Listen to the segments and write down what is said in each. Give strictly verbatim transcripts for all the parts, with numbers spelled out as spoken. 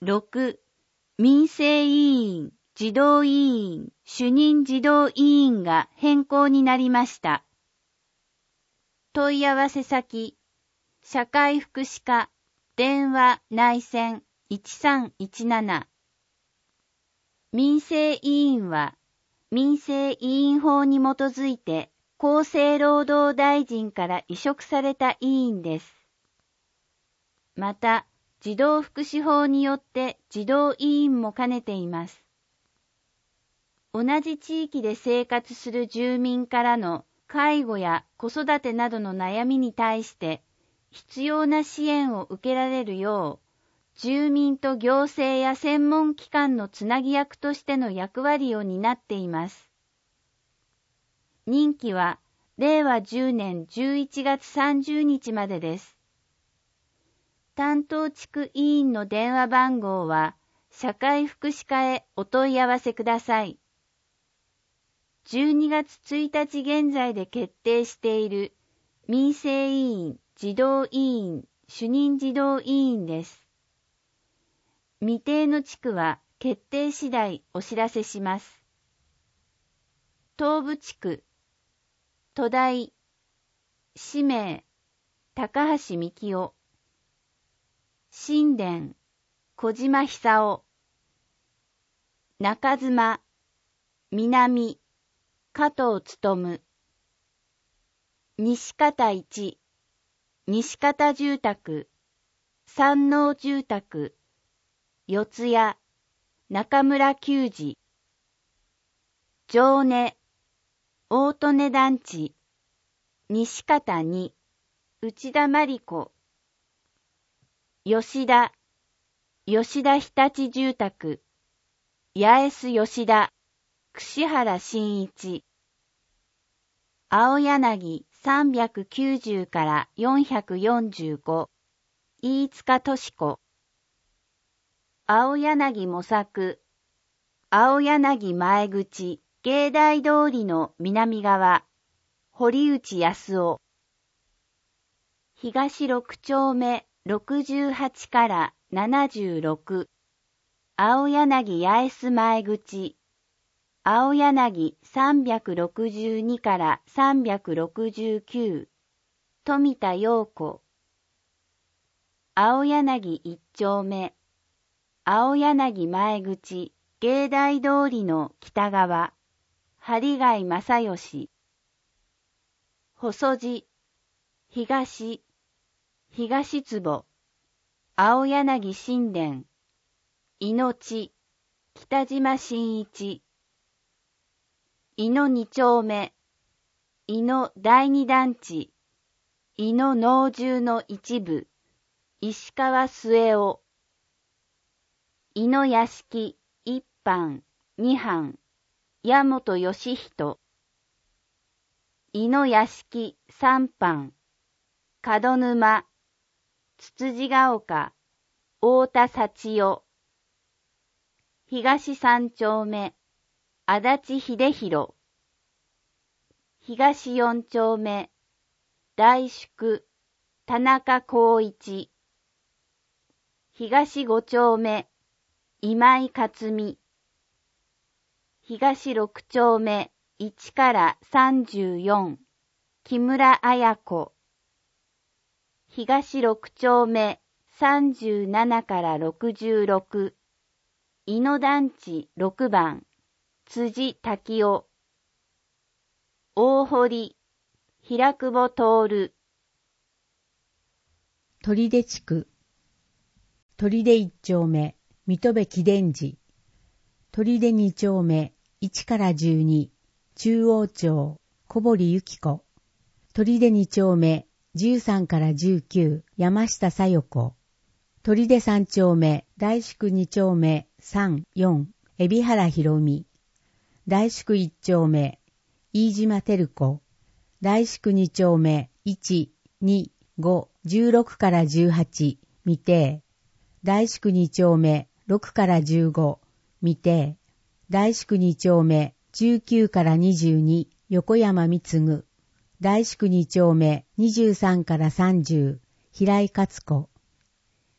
ろく、民生委員、児童委員、主任児童委員が変更になりました。問い合わせ先、社会福祉課、電話内線いちさんいちなな。民生委員は、民生委員法に基づいて厚生労働大臣から委嘱された委員です。また、児童福祉法によって児童委員も兼ねています。同じ地域で生活する住民からの介護や子育てなどの悩みに対して必要な支援を受けられるよう、住民と行政や専門機関のつなぎ役としての役割を担っています。任期はれいわじゅうねんじゅういちがつさんじゅうにちまでです。担当地区委員の電話番号は社会福祉課へお問い合わせください。じゅうにがつついたち現在で決定している民生委員、児童委員、主任児童委員です。未定の地区は決定次第お知らせします。東部地区、戸田、氏名、高橋幹夫、新田、小島久夫、中妻、南、加藤勉、西方一、西方住宅、山王住宅、四谷、中村久二、城根、大利根団地、西方二、内田真理子、吉田、吉田日立住宅、八重洲吉田、串原真一、青柳さんびゃくきゅうじゅうからよんひゃくよんじゅうご、飯塚敏子、青柳模索、青柳前口、芸大通りの南側、堀内康夫、東六丁目ろくじゅうはちからななじゅうろく、青柳八重洲前口、青柳さんびゃくろくじゅうにからさんびゃくろくじゅうきゅう、富田陽子、青柳一丁目、青柳前口、芸大通りの北側、針貝正義、細路、東、東坪、青柳新田、命、北島真一、井野二丁目、井野第二団地、井野農住の一部、石川末夫、井野屋敷一班、二班、矢本義人、井野屋敷三班、門沼、つつじが丘、太田幸代、東三丁目、足立秀弘、東四丁目、大宿、田中光一、東五丁目、今井克美、東六丁目いちからさんじゅうよん、木村彩子、東六丁目さんじゅうななからろくじゅうろく、井野団地ろくばん、辻滝夫、大堀、平久保徹、 取手地区、取手一丁目、水戸部貴伝寺、取手二丁目、いちからじゅうに、中央町、小堀幸子、取手二丁目、じゅうさんからじゅうきゅう、山下小夜子、取手三丁目、大宿二丁目、さん、よん、海老原博美、大宿一丁目、飯島照子、大宿二丁目、いち、に、ご、じゅうろくからじゅうはち、未定、大宿二丁目、ろくからじゅうご、未定、大宿二丁目、じゅうきゅうからにじゅうに、横山貢、大宿二丁目、にじゅうさんからさんじゅう、平井勝子、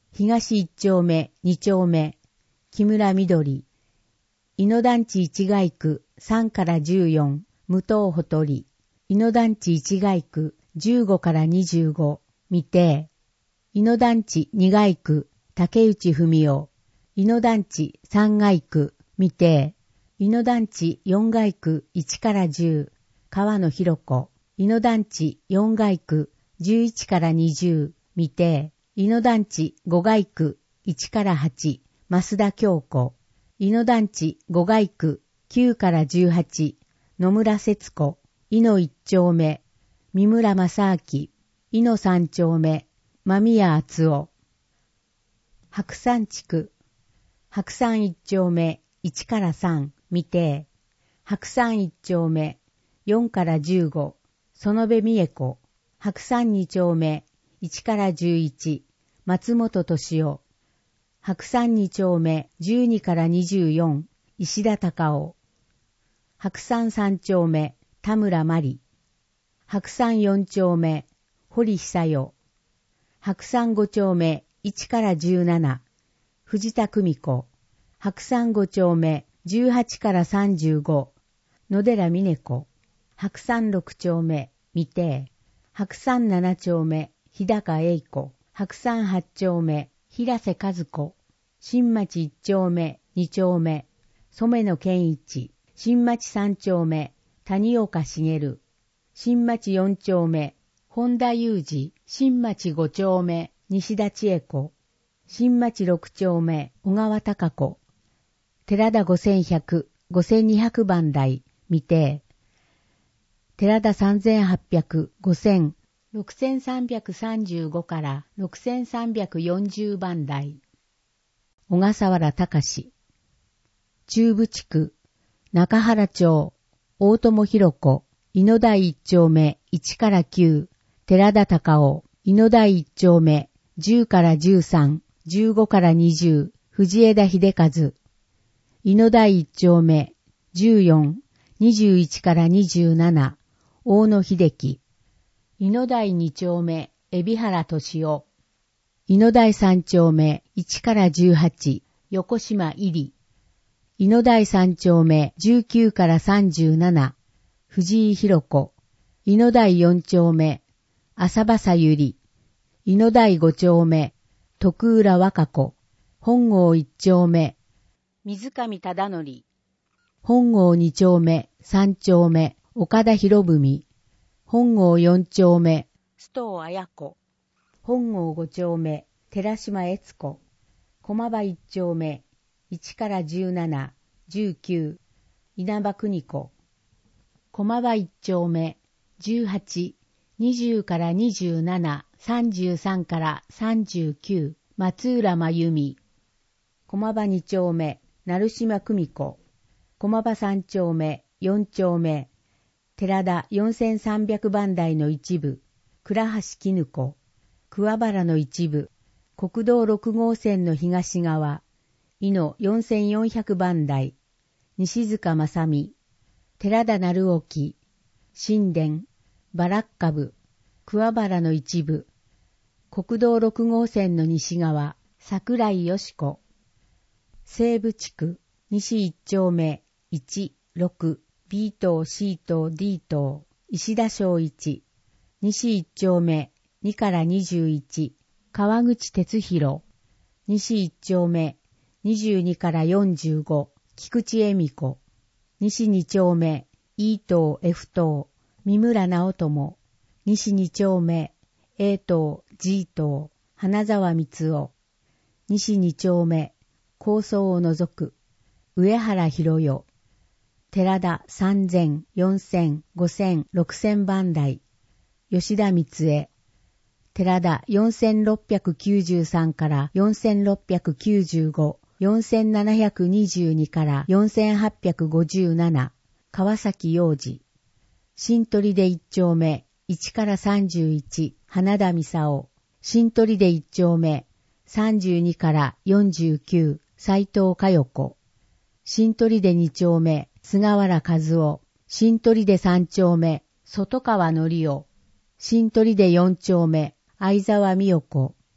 東一丁目、二丁目、木村みどり。井野団地一街区さんからじゅうよん、無党ほとり。井野団地一街区じゅうごからにじゅうご、未定。井野団地二街区竹内文夫。井野団地三街区未定。井野団地四街区いちからじゅう、川野博子。井野団地四街区じゅういちからにじゅう、未定。井野団地五街区いちからはち、増田京子。井野団地五街区きゅうからじゅうはち、野村節子。井野一丁目、三村正明。井野三丁目、間宮厚夫。白山地区、白山一丁目いちからさん、未定。白山一丁目よんからじゅうご、園部美恵子。白山二丁目いちからじゅういち、松本敏夫。白山二丁目じゅうにからにじゅうよん、石田隆夫。白山三丁目田村真理。白山四丁目堀久代。白山五丁目いちからじゅうなな、藤田久美子。白山五丁目じゅうはちからさんじゅうご、野寺美音子。白山六丁目未定。白山七丁目日高栄子。白山八丁目平瀬和子。新町一丁目二丁目染野健一。新町三丁目谷岡茂。新町四丁目本田裕二。新町五丁目西田千恵子。新町六丁目小川貴子。寺田五千ひゃく、五千二百番台未定。寺田三千八百、五千、六千三百三十五から六千三百四十番台。小笠原隆。中部地区、中原町、大友弘子。井野台一丁目いちからきゅう、寺田隆夫。井野台一丁目じゅうからじゅうさん、じゅうごからにじゅう、藤枝秀和。井野台一丁目じゅうよん、にじゅういちからにじゅうなな、大野秀樹。井野台二丁目海老原俊夫。井野台三丁目いちからじゅうはち、横島入り。井野台三丁目じゅうきゅうからさんじゅうなな、藤井弘子。井野台四丁目浅場さゆり。井野台五丁目徳浦和歌子。本郷一丁目水上忠則。本郷二丁目三丁目岡田博文。本郷四丁目須藤綾子。本郷五丁目寺島悦子。駒場一丁目いちからじゅうなな、じゅうきゅう、稲葉邦子。駒場一丁目じゅうはち、にじゅうからにじゅうなな、さんじゅうさんからさんじゅうきゅう、松浦真由美。駒場二丁目成島久美子。駒場三丁目四丁目寺田よんせんさんびゃく番台の一部倉橋絹子。桑原の一部国道ろく号線の東側井野よんせんよんひゃく番台西塚正美。寺田成興。新田バラッカブ桑原の一部国道ろく号線の西側桜井よし子。西部地区西一丁目いち、ろく、B 棟 C 棟 D 棟石田正一。西一丁目にからにじゅういち、川口哲弘。西一丁目にじゅうにからよんじゅうご、菊池恵美子。西二丁目 E 棟 F 棟三村直友。西二丁目 A 棟 G 棟花沢光夫。西二丁目高層を除く上原博代。寺田さんぜん、よんせん、ごせん、ろくせん番台吉田光恵。寺田よんせんろっぴゃくきゅうじゅうさんからよんせんろっぴゃくきゅうじゅうご、よんせんななひゃくにじゅうにからよんせんはっぴゃくごじゅうなな、川崎洋二。新砦一丁目いちからさんじゅういち、花田美沙夫。新砦一丁目さんじゅうにからよんじゅうきゅう、斉藤佳代子。新砦二丁目菅原和夫。新砦三丁目外川則夫。新砦四丁目相沢美代子。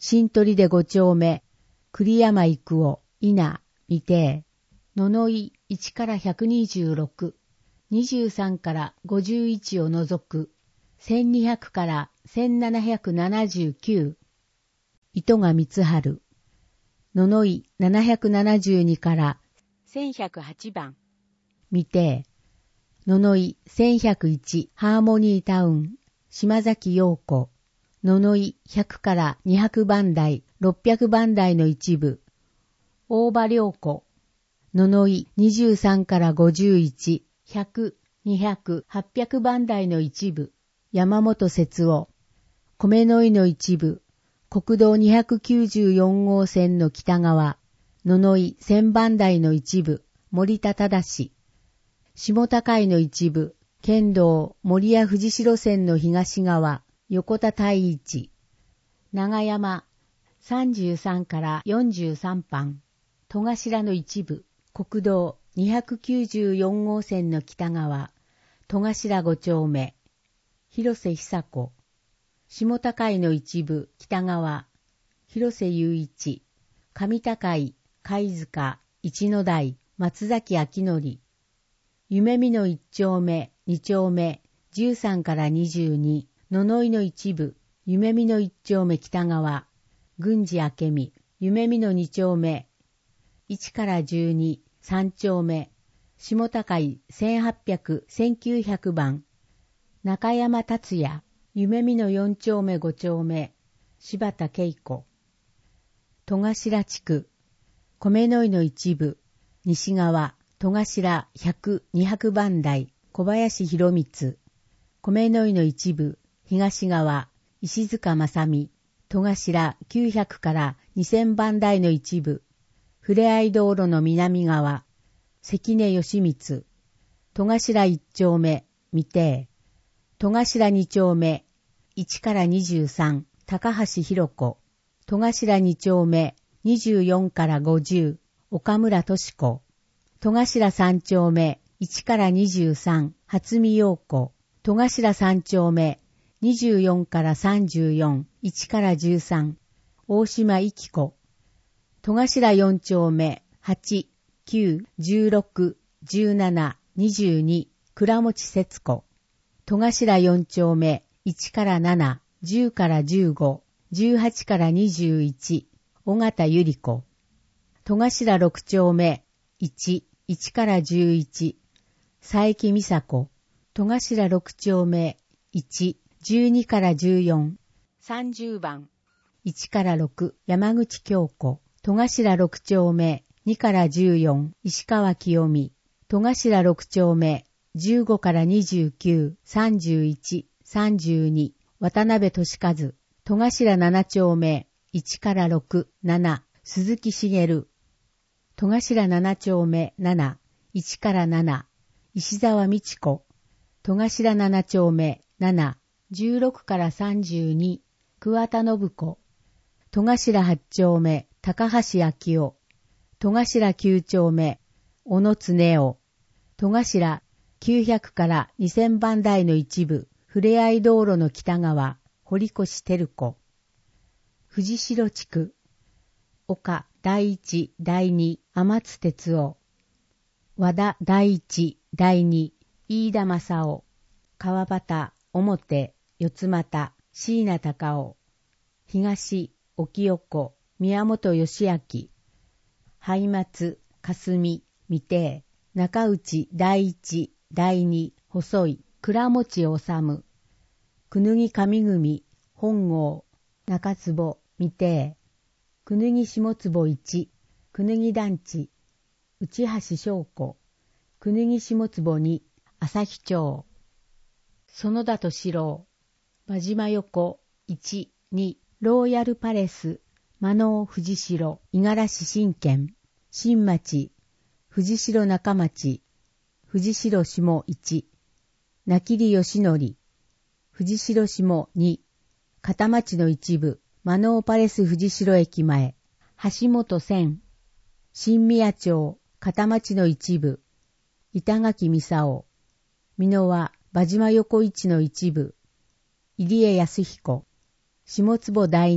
新鳥で五丁目、栗山育夫、稲、未定、野々井いちからひゃくにじゅうろく、にじゅうさんからごじゅういちを除く、せんにひゃくからせんななひゃくななじゅうきゅう、糸賀光春、野々井ななひゃくななじゅうにからせんひゃくはちばん、未定、野々井せんひゃくいちハーモニータウン、島崎陽子、野々井ひゃくからにひゃくばん台、ろっぴゃくばん台の一部、大場良子、野々井にじゅうさんからごじゅういち、ひゃく、にひゃく、はっぴゃくばん台の一部、山本節夫、米の井の一部、国道にひゃくきゅうじゅうよん号線の北側、野々井せんばん台の一部、森田忠、下高井の一部、県道守谷藤代線の東側、横田太一、長山さんじゅうさんからよんじゅうさん番、戸頭の一部、国道にひゃくきゅうじゅうよん号線の北側、戸頭ご丁目、広瀬久子、下高井の一部、北側、広瀬雄一、上高井、貝塚、一の台、松崎明則、夢見の一丁目、二丁目、じゅうさんからにじゅうに、野々井の一部、夢見の一丁目北側、郡司明美、夢見の二丁目、いちからじゅうに、三丁目、下高井せんはっぴゃく、せんきゅうひゃく番、中山達也、夢見の四丁目五丁目、柴田恵子、戸頭地区、米の井の一部、西側、戸頭ひゃく、にひゃく番台、小林博光、米の井の一部、東側、石塚正美、戸頭きゅうひゃくからにせん番台の一部、ふれあい道路の南側、関根義光、戸頭一丁目、未定、戸頭二丁目、いちからにじゅうさん、高橋弘子、戸頭二丁目、にじゅうよんからごじゅう、岡村敏子、戸頭三丁目、いちからにじゅうさん、初見陽子、戸頭三丁目、にじゅうよんからさんじゅうよん、いちからじゅうさん、大島幸子、戸頭四丁目、はち、きゅう、じゅうろく、じゅうなな、にじゅうに、倉持節子、戸頭四丁目、いちからなな、じゅうからじゅうご、じゅうはちからにじゅういち、尾形百合子、戸頭六丁目、いち、いちからじゅういち、佐伯美佐子、戸頭六丁目、いち、じゅうにからじゅうよん、さんじゅう番、いちからろく、山口京子、戸頭六丁目、にからじゅうよん、石川清美、戸頭六丁目、じゅうごからにじゅうきゅう、さんじゅういち、さんじゅうに、渡辺俊和、戸頭七丁目、いちからろく、なな、鈴木茂、戸頭七丁目、なな、いちからなな、石沢美智子、戸頭七丁目、なな、じゅうろくからさんじゅうに、桑田信子、戸頭八丁目、高橋明夫、戸頭九丁目、小野恒夫、戸頭きゅうひゃくからにせん番台の一部、ふれあい道路の北側、堀越照子、藤代地区、岡第一、第二、天津哲夫、和田第一、第二、飯田正夫、川端、表、四つ又、椎名隆夫、東、沖横、宮本義明、灰松、霞、未定、中内第一、第二、細い、倉持治、くぬぎ上組、本郷、中坪、未定、くぬぎ下坪一、くぬぎ団地、内橋翔子、くぬぎ下坪二、旭町、園田敏郎、馬島横、一、二、ローヤルパレス、真納藤代、五十嵐新県、新町、藤代中町、藤代下一、名切義則、藤代下二、片町の一部、真納パレス藤代駅前、橋本千、新宮町、片町の一部、板垣美沙美濃は馬島横一の一部、入江康彦、下坪第二、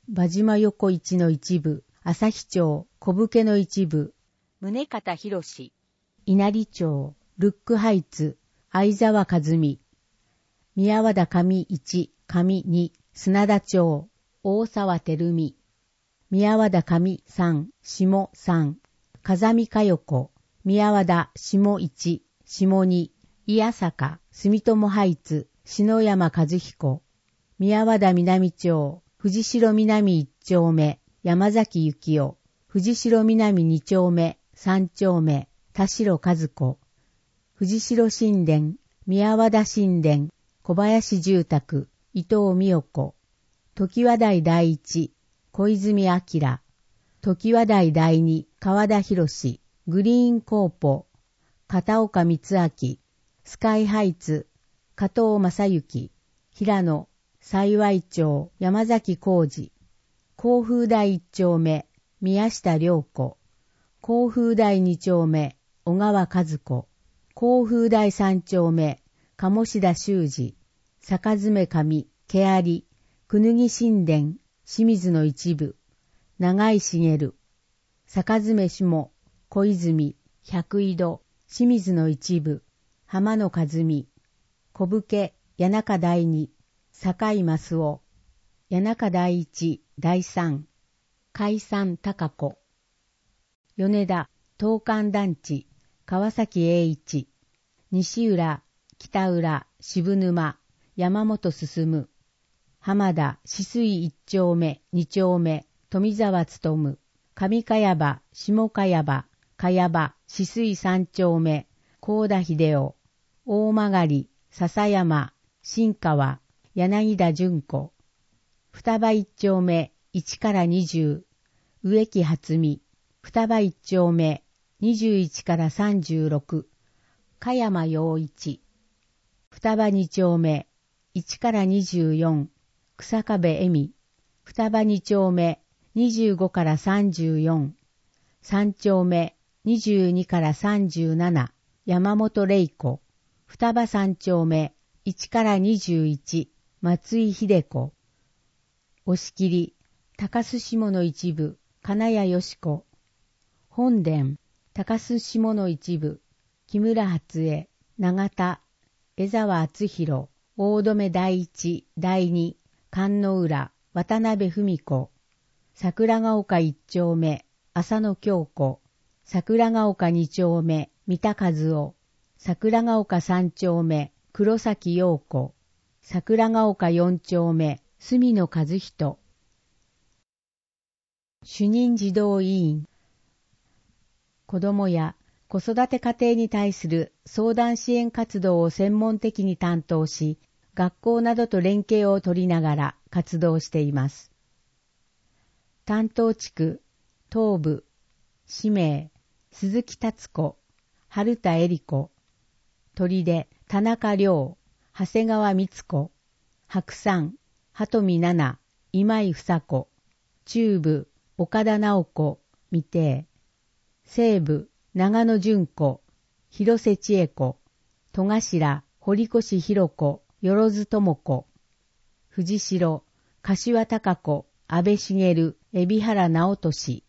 馬島横市の一部、旭町、小武の一部、宗方博士、稲荷町、ルックハイツ、相沢和美、宮和田上一、上二、砂田町、大沢照美、宮和田上三、下三、風見佳代子、宮和田下一、下二、伊坂、住友ハイツ、篠山和彦、宮和田南町、藤代南一丁目、山崎幸雄、藤代南二丁目、三丁目、田代和子、藤代神殿、宮和田神殿、小林住宅、伊藤美代子、常盤台第一、小泉明、常盤台第二、川田博士、グリーンコーポ、片岡光明、スカイハイツ、加藤正幸、平野、幸町、山崎浩二、甲風台一丁目、宮下良子、甲風台二丁目、小川和子、甲風台三丁目、鴨志田修二、坂詰上、毛有、くぬぎ神殿、清水の一部、長井茂、坂詰下、小泉、百井戸、清水の一部、浜野和美、小武家、谷中第二、坂井増夫、谷中第一、第三、海山高子、米田、東関団地、川崎栄一、西浦、北浦、渋沼、山本進、浜田、止水一丁目、二丁目、富沢努、上茅場、下茅場、茅場、止水三丁目、高田秀夫、大曲、笹山、新川、柳田純子、双葉一丁目、一から二十、植木初美、双葉一丁目、二十一から三十六、加山洋一、双葉二丁目、一から二十四、草壁恵美、双葉二丁目、二十五から三十四、三丁目、二十二から三十七、山本玲子、双葉三丁目、一から二十一、松井秀子、押切、高須下の一部、金谷よし子、本殿、高須下の一部、木村初江、長田、江沢敦弘、大留第一、第二、菅野浦、渡辺文子、桜ヶ丘一丁目、浅野京子、桜ヶ丘二丁目、三田和夫、桜ヶ丘三丁目、黒崎陽子、桜ヶ丘四丁目、住野和人、主任児童委員、子どもや子育て家庭に対する相談支援活動を専門的に担当し、学校などと連携を取りながら活動しています。担当地区、東部、氏名、鈴木達子、春田恵里子、砦、田中良、長谷川光子、白山、鳩見奈々、今井房子、中部、岡田直子、未定、西部、長野純子、広瀬千恵子、戸頭、堀越弘子、よ津智子、藤代、柏高子、安倍茂、海老原直俊、